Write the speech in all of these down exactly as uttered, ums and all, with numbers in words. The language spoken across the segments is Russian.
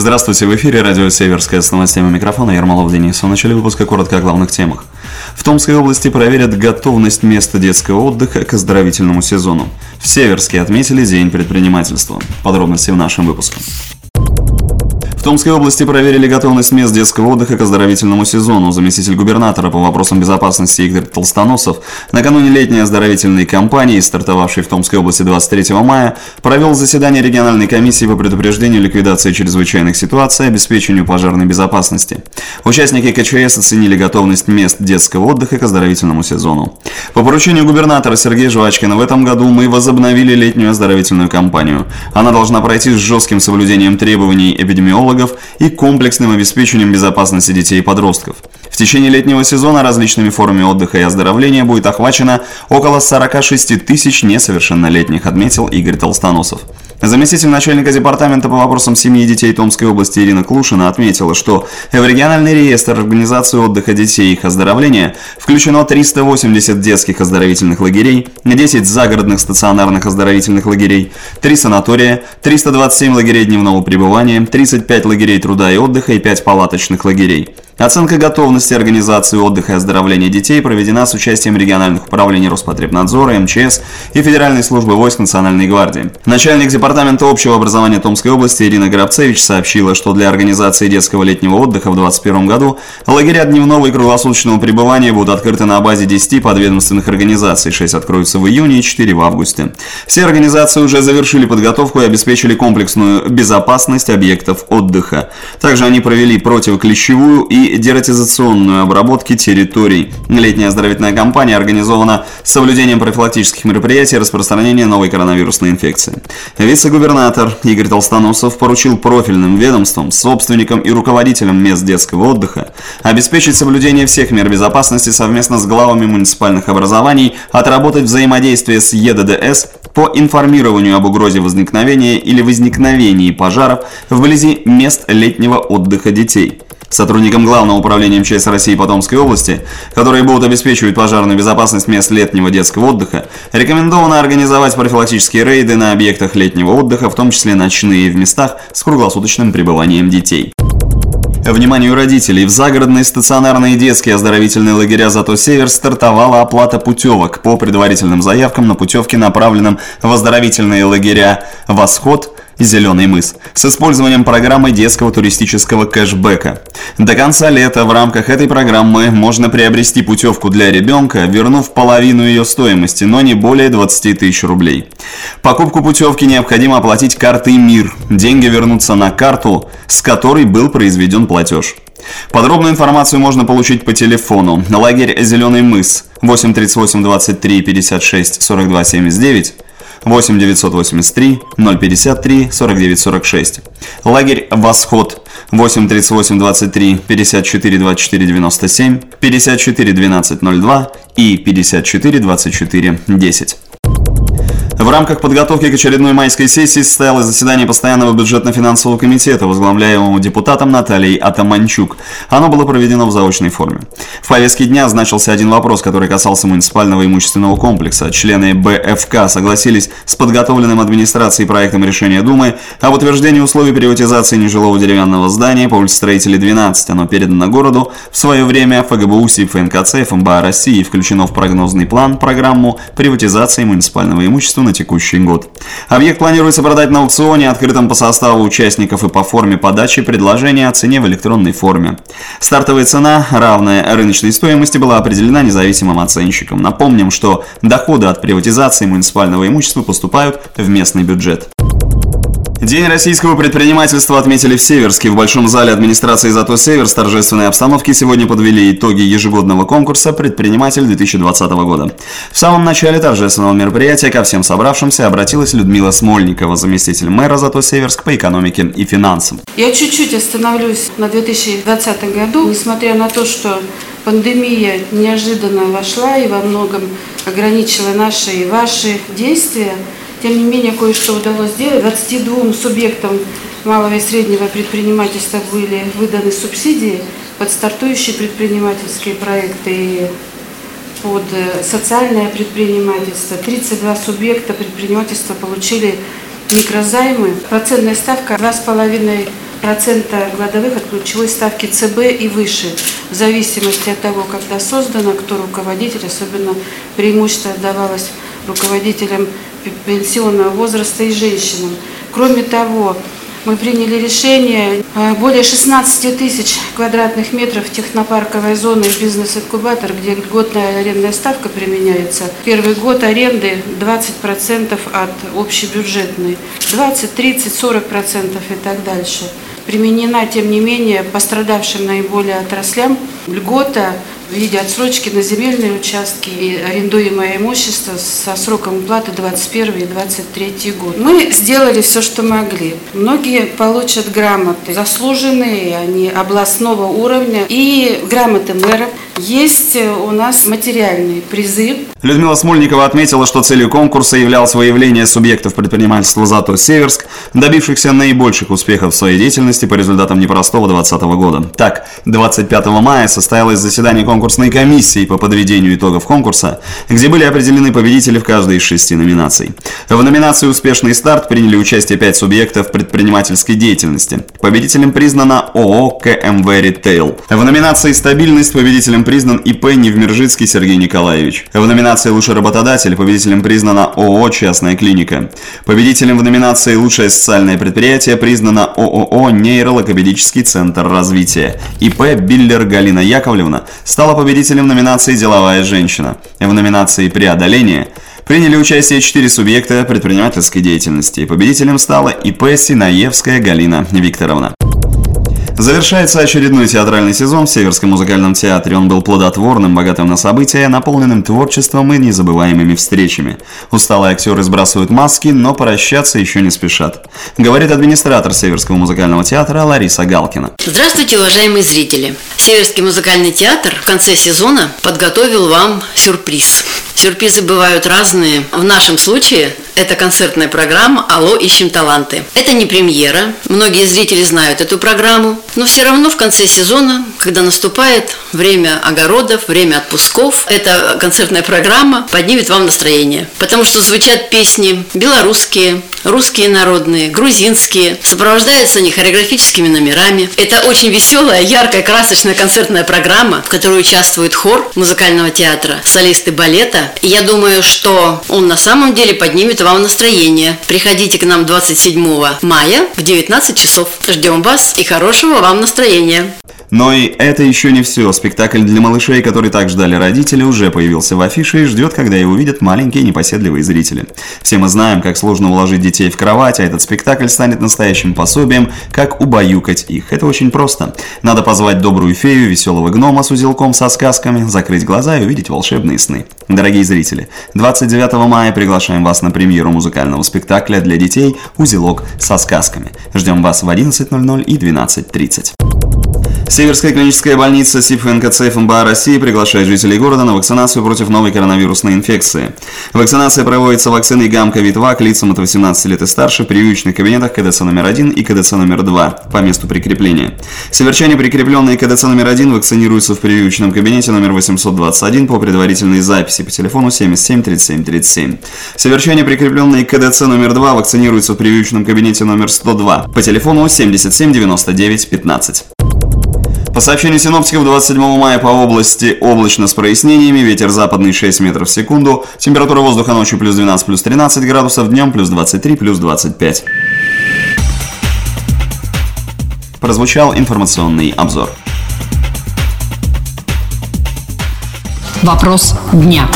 Здравствуйте, в эфире радио «Северская» с новостями микрофона Ермолов Денис. В начале выпуска коротко о главных темах. В Томской области проверят готовность места детского отдыха к оздоровительному сезону. В Северске отметили День предпринимательства. Подробности в нашем выпуске. В Томской области проверили готовность мест детского отдыха к оздоровительному сезону. Заместитель губернатора по вопросам безопасности Игорь Толстоносов накануне летней оздоровительной кампании, стартовавшей в Томской области двадцать третьего мая, провел заседание региональной комиссии по предупреждению и ликвидации чрезвычайных ситуаций и обеспечению пожарной безопасности. Участники КЧС оценили готовность мест детского отдыха к оздоровительному сезону. По поручению губернатора Сергея Жвачкина в этом году мы возобновили летнюю оздоровительную кампанию. Она должна пройти с жестким соблюдением требований эпидемиологов и комплексным обеспечением безопасности детей и подростков. В течение летнего сезона различными формами отдыха и оздоровления будет охвачено около сорок шесть тысяч несовершеннолетних, отметил Игорь Толстоносов. Заместитель начальника департамента по вопросам семьи и детей Томской области Ирина Клушина отметила, что в региональный реестр организации отдыха детей и их оздоровления включено триста восемьдесят детских оздоровительных лагерей, десять загородных стационарных оздоровительных лагерей, три санатория, триста двадцать семь лагерей дневного пребывания, тридцать пять лагерей труда и отдыха и пять палаточных лагерей. Оценка готовности организации отдыха и оздоровления детей проведена с участием региональных управлений Роспотребнадзора, эм че эс и Федеральной службы войск Национальной гвардии. Начальник департамента общего образования Томской области Ирина Горобцевич сообщила, что для организации детского летнего отдыха в две тысячи двадцать первом году лагеря дневного и круглосуточного пребывания будут открыты на базе десяти подведомственных организаций, шесть откроются в июне и четыре в августе. Все организации уже завершили подготовку и обеспечили комплексную безопасность объектов отдыха. Также они провели противоклещевую и дератизационную обработки территорий. Летняя оздоровительная кампания организована с соблюдением профилактических мероприятий и распространения новой коронавирусной инфекции. Вице-губернатор Игорь Толстоносов поручил профильным ведомствам, собственникам и руководителям мест детского отдыха обеспечить соблюдение всех мер безопасности совместно с главами муниципальных образований, отработать взаимодействие с е дэ дэ эс по информированию об угрозе возникновения или возникновении пожаров вблизи мест летнего отдыха детей. Сотрудникам Главного управления эм че эс России по Томской области, которые будут обеспечивать пожарную безопасность мест летнего детского отдыха, рекомендовано организовать профилактические рейды на объектах летнего отдыха, в том числе ночные, в местах с круглосуточным пребыванием детей. Вниманию родителей! В загородные стационарные детские оздоровительные лагеря «Зато Север» стартовала оплата путевок по предварительным заявкам на путевки, направленным в оздоровительные лагеря «Восход» и «Зеленый мыс» с использованием программы детского туристического кэшбэка. До конца лета в рамках этой программы можно приобрести путевку для ребенка, вернув половину ее стоимости, но не более двадцати тысяч рублей. Покупку путевки необходимо оплатить картой МИР. Деньги вернутся на карту, с которой был произведен платеж. Подробную информацию можно получить по телефону. Лагерь «Зеленый мыс» восемь тридцать восемь двадцать три пятьдесят шесть сорок два семьдесят девять, восемь девятьсот восемьдесят три ноль пятьдесят три сорок девять сорок шесть. Лагерь «Восход» восемь тридцать восемь двадцать три пятьдесят четыре двадцать четыре девяносто семь, пятьдесят четыре двенадцать ноль два и пятьдесят четыре двадцать четыре десять. В рамках подготовки к очередной майской сессии состоялось заседание Постоянного бюджетно-финансового комитета, возглавляемого депутатом Натальей Атаманчук. Оно было проведено в заочной форме. В повестке дня значился один вопрос, который касался муниципального имущественного комплекса. Члены бэ эф ка согласились с подготовленным администрацией проектом решения Думы об утверждении условий приватизации нежилого деревянного здания по улице Строителей двенадцать. Оно передано городу в свое время эф гэ бэ у, СИФ, эф эн ка цэ, эф эм бэ а России и включено в прогнозный план программу приватизации муниципального имущества на текущий год. Объект планируется продать на аукционе, открытом по составу участников и по форме подачи предложения о цене в электронной форме. Стартовая цена, равная рыночной стоимости, была определена независимым оценщиком. Напомним, что доходы от приватизации муниципального имущества поступают в местный бюджет. День российского предпринимательства отметили в Северске. В Большом зале администрации «Зато Север» с торжественной обстановки сегодня подвели итоги ежегодного конкурса «Предприниматель две тысячи двадцатого года». В самом начале торжественного мероприятия ко всем собравшимся обратилась Людмила Смольникова, заместитель мэра «Зато Северск» по экономике и финансам. Я чуть-чуть остановлюсь на две тысячи двадцатом году. Несмотря на то, что пандемия неожиданно вошла и во многом ограничила наши и ваши действия, тем не менее, кое-что удалось сделать. двадцати двум субъектам малого и среднего предпринимательства были выданы субсидии под стартующие предпринимательские проекты и под социальное предпринимательство. тридцать два субъекта предпринимательства получили микрозаймы. Процентная ставка два с половиной процента годовых от ключевой ставки ЦБ и выше, в зависимости от того, когда создано, кто руководитель, особенно преимущество отдавалось руководителям пенсионного возраста и женщинам. Кроме того, мы приняли решение более шестнадцати тысяч квадратных метров технопарковой зоны и бизнес-инкубатор, где льготная арендная ставка применяется. Первый год аренды двадцать процентов от общебюджетной, двадцать, тридцать, сорок процентов и так дальше. Применена, тем не менее, пострадавшим наиболее отраслям льгота в виде отсрочки на земельные участки и арендуемое имущество со сроком уплаты двадцать первый и двадцать третий год. Мы сделали все, что могли. Многие получат грамоты, заслуженные, они областного уровня, и грамоты мэров. Есть у нас материальные призы. Людмила Смольникова отметила, что целью конкурса являлось выявление субъектов предпринимательства ЗАТО «Северск», добившихся наибольших успехов в своей деятельности по результатам непростого двадцатого года. Так, двадцать пятого мая состоялось заседание конкурсной комиссии по подведению итогов конкурса, где были определены победители в каждой из шести номинаций. В номинации «Успешный старт» приняли участие пять субъектов предпринимательской деятельности. Победителем признана ООО «КМВ Ритейл». В номинации «Стабильность» победителем признан ИП Невмержицкий Сергей Николаевич. В номинации «Лучший работодатель» победителем признана ООО «Частная клиника». Победителем в номинации «Лучшее социальное предприятие» признана ООО «Нейрологопедический центр развития». ИП Биллер Галина Яковлевна стала победителем номинации «Деловая женщина». В номинации «Преодоление» приняли участие четыре субъекта предпринимательской деятельности. Победителем стала ИП Синаевская Галина Викторовна. Завершается очередной театральный сезон в Северском музыкальном театре. Он был плодотворным, богатым на события, наполненным творчеством и незабываемыми встречами. Усталые актеры сбрасывают маски, но прощаться еще не спешат. Говорит администратор Северского музыкального театра Лариса Галкина. Здравствуйте, уважаемые зрители! Северский музыкальный театр в конце сезона подготовил вам сюрприз. Сюрпризы бывают разные. В нашем случае это концертная программа «Алло, ищем таланты». Это не премьера, многие зрители знают эту программу, но все равно в конце сезона, когда наступает время огородов, время отпусков, эта концертная программа поднимет вам настроение, потому что звучат песни белорусские, русские народные, грузинские, сопровождаются они хореографическими номерами. Это очень веселая, яркая, красочная концертная программа, в которой участвует хор музыкального театра, солисты балета. И я думаю, что он на самом деле поднимет вам настроение. Приходите к нам двадцать седьмого мая в девятнадцать часов. Ждем вас и хорошего вам настроения. Но и это еще не все. Спектакль для малышей, который так ждали родители, уже появился в афише и ждет, когда его увидят маленькие непоседливые зрители. Все мы знаем, как сложно уложить детей в кровать, а этот спектакль станет настоящим пособием, как убаюкать их. Это очень просто. Надо позвать добрую фею, веселого гнома с узелком со сказками, закрыть глаза и увидеть волшебные сны. Дорогие зрители, двадцать девятого мая приглашаем вас на премьеру музыкального спектакля для детей «Узелок со сказками». Ждем вас в одиннадцать ноль ноль и двенадцать тридцать. Северская клиническая больница СИФ НКЦ ФМБА России приглашает жителей города на вакцинацию против новой коронавирусной инфекции. Вакцинация проводится вакциной гам-ковид-два к лицам от восемнадцати лет и старше в прививочных кабинетах КДЦ номер один и КДЦ номер два по месту прикрепления. Северчане, прикрепленные к КДЦ номер один, вакцинируются в прививочном кабинете номер восемьсот двадцать один по предварительной записи по телефону семьдесят семь тридцать семь тридцать семь. Северчане, прикрепленные к КДЦ номер два, вакцинируются в прививочном кабинете номер сто два по телефону семьдесят семь девяносто девять пятнадцать. По сообщению синоптиков, двадцать седьмого мая по области облачно с прояснениями, ветер западный шесть метров в секунду, температура воздуха ночью плюс двенадцать, плюс тринадцать градусов, днем плюс двадцать три, плюс двадцать пять. Прозвучал информационный обзор. Вопрос дня.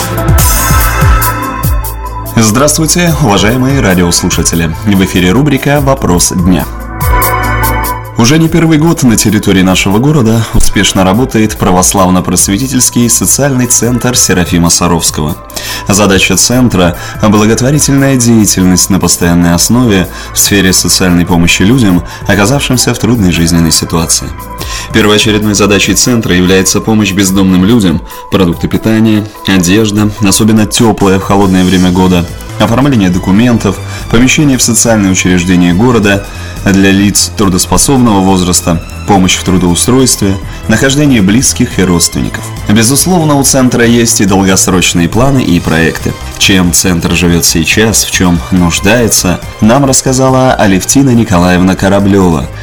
Здравствуйте, уважаемые радиослушатели. В эфире рубрика «Вопрос дня». Уже не первый год на территории нашего города успешно работает православно-просветительский социальный центр Серафима Саровского. Задача центра – благотворительная деятельность на постоянной основе в сфере социальной помощи людям, оказавшимся в трудной жизненной ситуации. Первоочередной задачей центра является помощь бездомным людям, продукты питания, одежда, особенно теплая в холодное время года, оформление документов, помещение в социальные учреждения города для лиц трудоспособного возраста, помощь в трудоустройстве, нахождение близких и родственников. Безусловно, у центра есть и долгосрочные планы и проекты. Чем центр живет сейчас, в чем нуждается, нам рассказала Алевтина Николаевна Кораблева,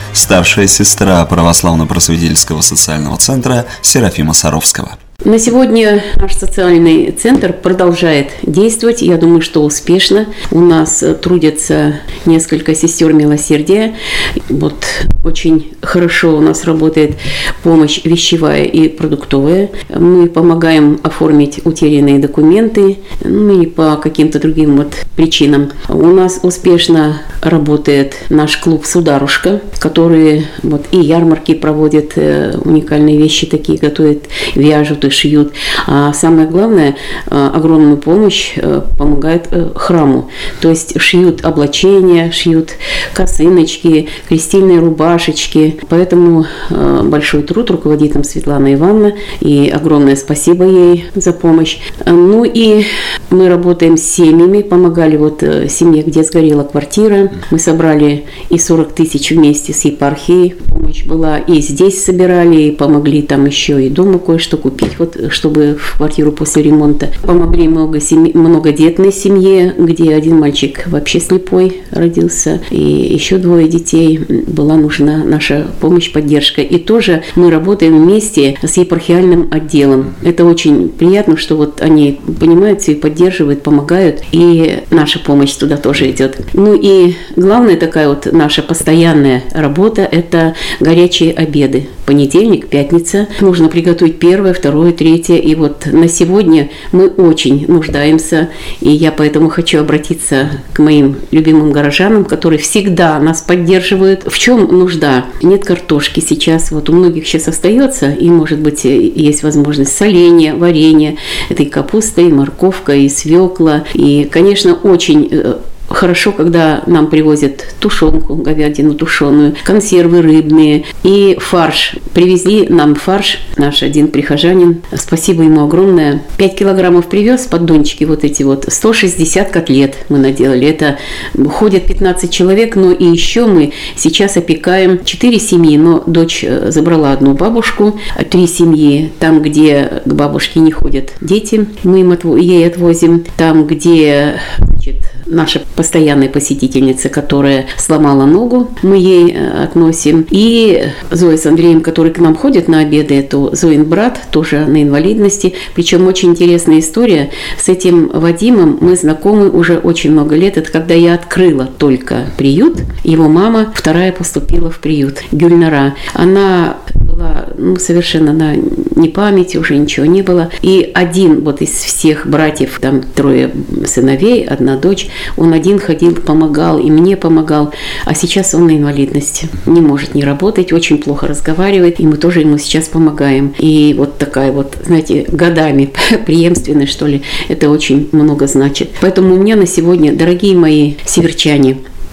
старшая сестра православно-просветительского социального центра Серафима Саровского. На сегодня наш социальный центр продолжает действовать. Я думаю, что успешно. У нас трудятся несколько сестер милосердия. Вот очень хорошо у нас работает помощь вещевая и продуктовая. Мы помогаем оформить утерянные документы, ну и по каким-то другим вот причинам. У нас успешно работает наш клуб «Сударушка», который вот и ярмарки проводит, уникальные вещи такие готовят, вяжут и шьют. А самое главное, огромную помощь помогает храму. То есть шьют облачения, шьют косыночки, крестильные рубашечки. Поэтому большой труд руководит им Светлана Ивановна. И огромное спасибо ей за помощь. Ну и мы работаем с семьями. Помогали вот семье, где сгорела квартира. Мы собрали и сорок тысяч вместе с епархией. Помощь была. И здесь собирали, и помогли там еще и дома кое-что купить. Вот, чтобы в квартиру после ремонта. Помогли много семьи, многодетной семье, где один мальчик вообще слепой родился, и еще двое детей. Была нужна наша помощь, поддержка. И тоже мы работаем вместе с епархиальным отделом. Это очень приятно, что вот они понимают все и поддерживают, помогают, и наша помощь туда тоже идет. Ну и главная такая вот наша постоянная работа – это горячие обеды. Понедельник, пятница. Нужно приготовить первое, второе, третье. И вот на сегодня мы очень нуждаемся. И я поэтому хочу обратиться к моим любимым горожанам, которые всегда нас поддерживают. В чем нужда? Нет картошки сейчас. Вот у многих сейчас остается. И, может быть, есть возможность соления, варенья. Это и капуста, и морковка, и свекла. И, конечно, очень хорошо, когда нам привозят тушенку, говядину тушеную, консервы рыбные и фарш. Привезли нам фарш наш один прихожанин. Спасибо ему огромное. пять килограммов привез, поддончики вот эти вот. сто шестьдесят котлет мы наделали. Это ходят пятнадцать человек, но и еще мы сейчас опекаем четыре семьи. Но дочь забрала одну бабушку, три семьи там, где к бабушке не ходят дети, мы им отво- ей отвозим. Там, где, значит, наша постоянная посетительница, которая сломала ногу, мы ей относим. И Зоя с Андреем, которые к нам ходят на обеды, это Зоин брат, тоже на инвалидности. Причем очень интересная история. С этим Вадимом мы знакомы уже очень много лет. Это когда я открыла только приют. Его мама, вторая, поступила в приют. Гюльнара. Она была, ну, совершенно на непамяти, уже ничего не было. И один вот из всех братьев, там трое сыновей, одна дочь, он один ходил, помогал, и мне помогал. А сейчас он на инвалидности. Не может не работать, очень плохо разговаривает, и мы тоже ему сейчас помогаем. И вот такая вот, знаете, годами преемственность, что ли, это очень много значит. Поэтому у меня на сегодня, дорогие мои северчане,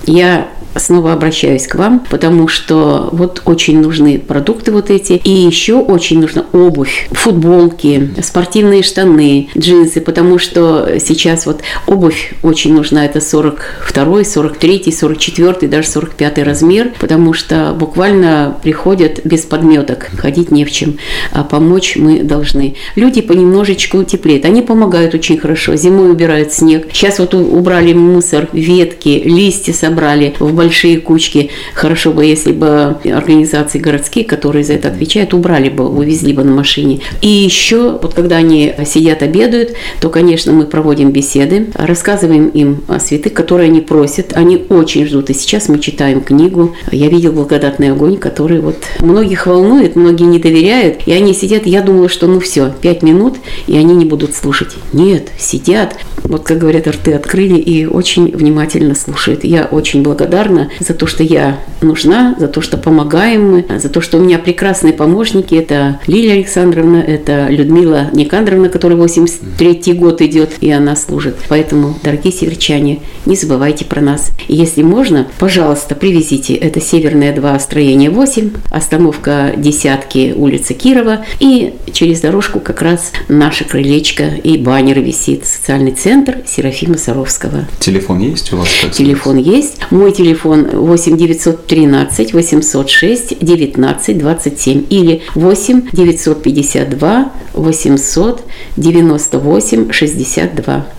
я снова обращаюсь к вам, потому что вот очень нужны продукты вот эти. И еще очень нужна обувь, футболки, спортивные штаны, джинсы, потому что сейчас вот обувь очень нужна. Это сорок второй, сорок третий, сорок четвёртый, даже сорок пятый размер, потому что буквально приходят без подметок, ходить не в чем, а помочь мы должны. Люди понемножечку теплеют, они помогают очень хорошо, зимой убирают снег. Сейчас вот убрали мусор, ветки, листья собрали в большом большие кучки. Хорошо бы, если бы организации городские, которые за это отвечают, убрали бы, увезли бы на машине. И еще, вот когда они сидят, обедают, то, конечно, мы проводим беседы, рассказываем им о святых, которые они просят. Они очень ждут. И сейчас мы читаем книгу. Я видел «Благодатный огонь», который вот многих волнует, многие не доверяют. И они сидят, я думала, что ну все, пять минут, и они не будут слушать. Нет, сидят. Вот, как говорят, рты открыли и очень внимательно слушают. Я очень благодарна за то, что я нужна, за то, что помогаем мы, за то, что у меня прекрасные помощники. Это Лилия Александровна, это Людмила Никандровна, которая восемьдесят третий год идет, и она служит. Поэтому, дорогие северчане, не забывайте про нас. И если можно, пожалуйста, привезите. Это Северная два, строение восемь, остановка Десятки, улица Кирова. И через дорожку как раз наше крылечко и баннер висит. Социальный центр Серафима Саровского. Телефон есть у вас? Телефон есть. Мой телефон восемь девятьсот тринадцать восемьсот шесть девятнадцать двадцать семь или восемь девятьсот пятьдесят два восемьсот девяносто восемь шестьдесят два.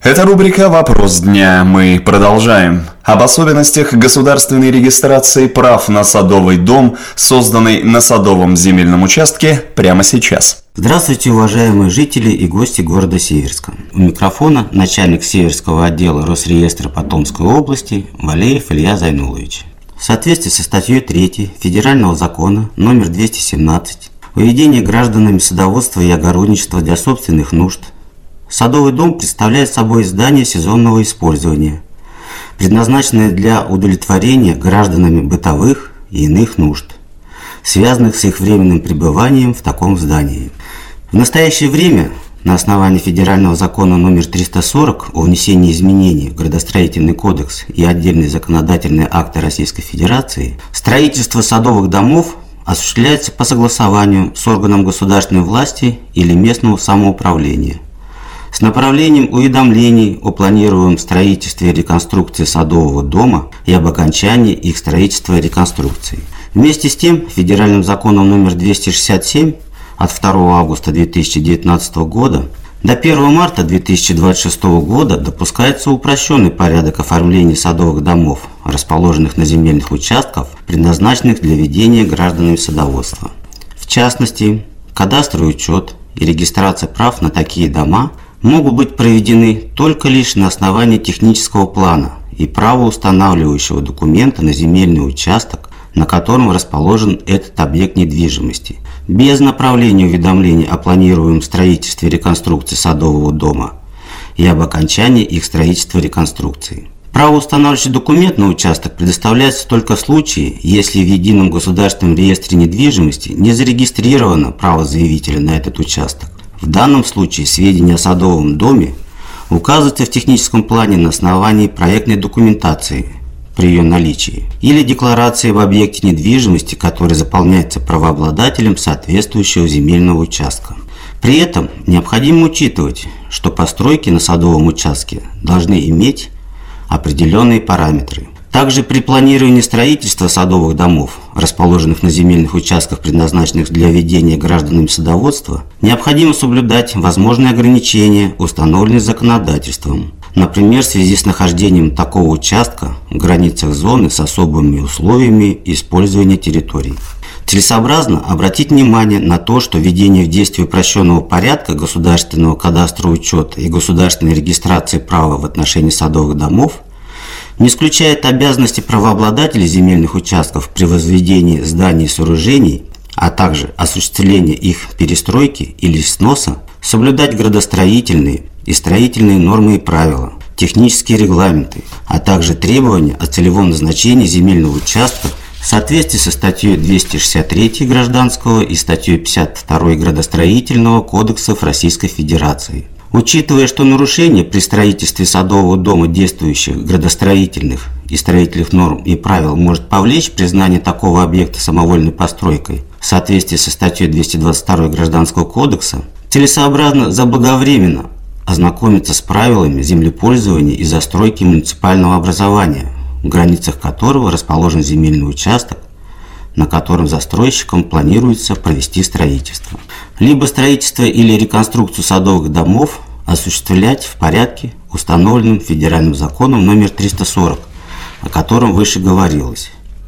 Это рубрика «Вопрос дня». Мы продолжаем. Об особенностях государственной регистрации прав на садовый дом, созданный на садовом земельном участке, прямо сейчас. Здравствуйте, уважаемые жители и гости города Северска. У микрофона начальник Северского отдела Росреестра по Томской области Валеев Илья Зайнулович. В соответствии со статьей третьей Федерального закона номер двести семнадцать о ведении гражданами садоводства и огородничества для собственных нужд, садовый дом представляет собой здание сезонного использования, предназначенное для удовлетворения гражданами бытовых и иных нужд, связанных с их временным пребыванием в таком здании. В настоящее время на основании Федерального закона номер триста сорок о внесении изменений в Градостроительный кодекс и отдельные законодательные акты Российской Федерации строительство садовых домов осуществляется по согласованию с органом государственной власти или местного самоуправления, с направлением уведомлений о планируемом строительстве и реконструкции садового дома и об окончании их строительства и реконструкции. Вместе с тем, Федеральным законом номер двести шестьдесят семь от второго августа две тысячи девятнадцатого года до первого марта две тысячи двадцать шестого года допускается упрощенный порядок оформления садовых домов, расположенных на земельных участках, предназначенных для ведения гражданами садоводства. В частности, кадастровый учет и регистрация прав на такие дома могут быть проведены только лишь на основании технического плана и правоустанавливающего документа на земельный участок, на котором расположен этот объект недвижимости, без направления уведомления о планируемом строительстве и реконструкции садового дома и об окончании их строительства и реконструкции. Правоустанавливающий документ на участок предоставляется только в случае, если в Едином государственном реестре недвижимости не зарегистрировано право заявителя на этот участок. В данном случае сведения о садовом доме указываются в техническом плане на основании проектной документации при ее наличии или декларации об объекте недвижимости, который заполняется правообладателем соответствующего земельного участка. При этом необходимо учитывать, что постройки на садовом участке должны иметь определенные параметры. Также при планировании строительства садовых домов, расположенных на земельных участках, предназначенных для ведения гражданами садоводства, необходимо соблюдать возможные ограничения, установленные законодательством. Например, в связи с нахождением такого участка в границах зоны с особыми условиями использования территорий. Целесообразно обратить внимание на то, что введение в действие упрощенного порядка государственного кадастрового учета и государственной регистрации права в отношении садовых домов не исключает обязанности правообладателей земельных участков при возведении зданий и сооружений, а также осуществления их перестройки или сноса, соблюдать градостроительные и строительные нормы и правила, технические регламенты, а также требования о целевом назначении земельного участка в соответствии со статьей двести шестьдесят три Гражданского и статьей пятьдесят два Градостроительного кодексов Российской Федерации. Учитывая, что нарушение при строительстве садового дома действующих градостроительных и строительных норм и правил может повлечь признание такого объекта самовольной постройкой в соответствии со статьей двести двадцать два Гражданского кодекса, целесообразно заблаговременно ознакомиться с правилами землепользования и застройки муниципального образования, в границах которого расположен земельный участок, на котором застройщиком планируется провести строительство. Либо строительство или реконструкцию садовых домов осуществлять в порядке, установленном Федеральным законом номер триста сорок, о котором выше говорилось,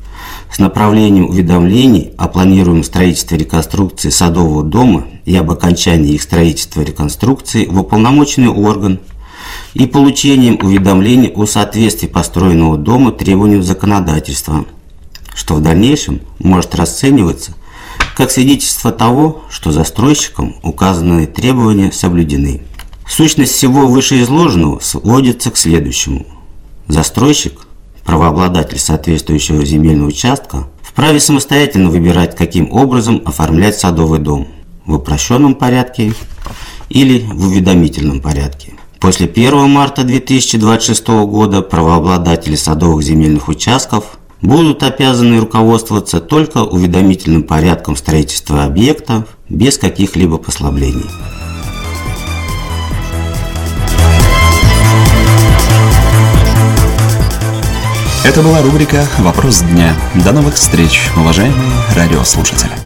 с направлением уведомлений о планируемом строительстве и реконструкции садового дома и об окончании их строительства и реконструкции в уполномоченный орган и получением уведомлений о соответствии построенного дома требованиям законодательства, что в дальнейшем может расцениваться как свидетельство того, что застройщиком указанные требования соблюдены. Сущность всего вышеизложенного сводится к следующему. Застройщик, правообладатель соответствующего земельного участка, вправе самостоятельно выбирать, каким образом оформлять садовый дом – в упрощенном порядке или в уведомительном порядке. После первого марта две тысячи двадцать шестого года правообладатели садовых земельных участков будут обязаны руководствоваться только уведомительным порядком строительства объектов без каких-либо послаблений. Это была рубрика «Вопрос дня». До новых встреч, уважаемые радиослушатели.